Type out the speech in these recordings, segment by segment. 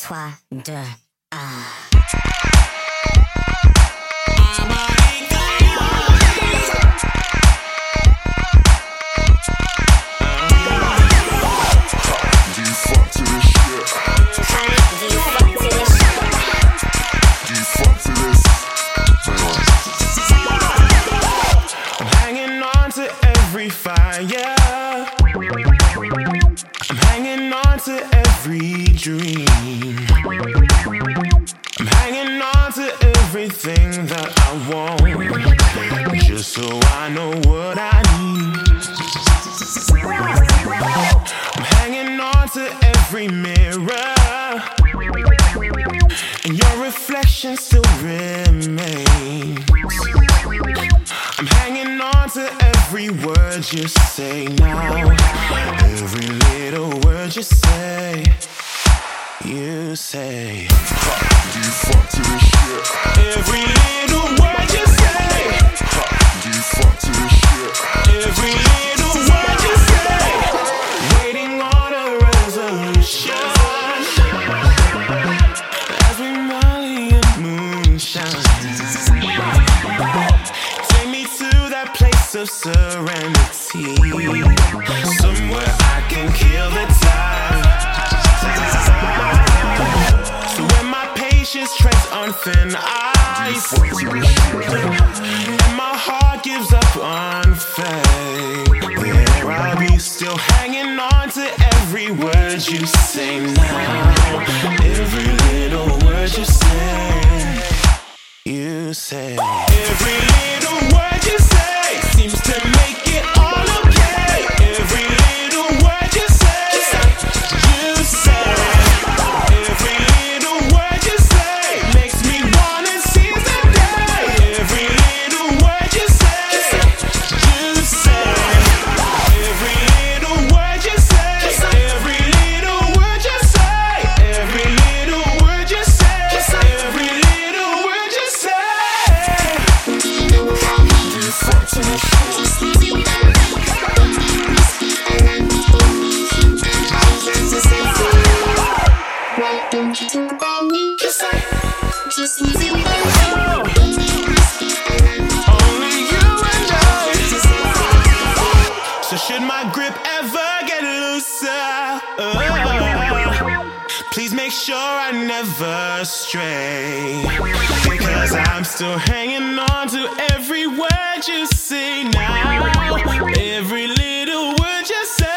3, 2, 1. Every fire, I'm hanging on to every dream. I'm hanging on to everything that I want, just so I know what I need. I'm hanging on to every mirror, and your reflection still remains. I'm hanging on to every word you say now, every little word you say. You say, do you fuck to this shit? Every little word you say. Do you fuck to this shit? Every little word you say. Waiting on a resolution as we molly and moonshine. Place of serenity, somewhere I can kill the time. So when my patience treads on thin ice, and my heart gives up on faith, there I'll be still hanging on to every word you say now. Every little word you say. You say every little word you say seems to make it all okay. Every little word you say, you say. Every little word you say makes me wanna seize the day. Every little word you say, you say. Every little word you say, every little word you say, every little word you say, every little word you say. Fuck to this shit. Why don't you talk about me? Just easy. Only you and I. So should my grip ever get looser, please make sure I never stray, because I'm still hanging on to every word you say now. Every little word you say.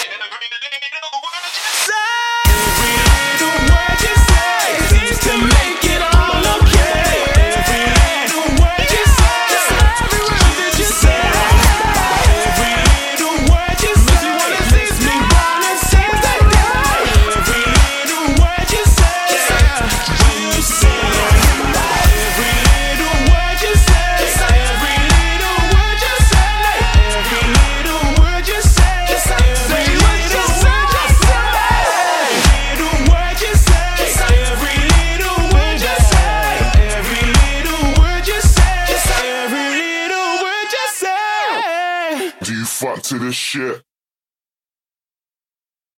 Every little word you say seems to make it all okay. Every little word you say, every word that you say. Every little word you say makes me wanna seize the day. Every little word you say, you say. Every little word you say, every little word you say, every little word you say, every little word you say. Little word you say, every little word you say, every little word you say, every little word you say. Do you fuck to this shit?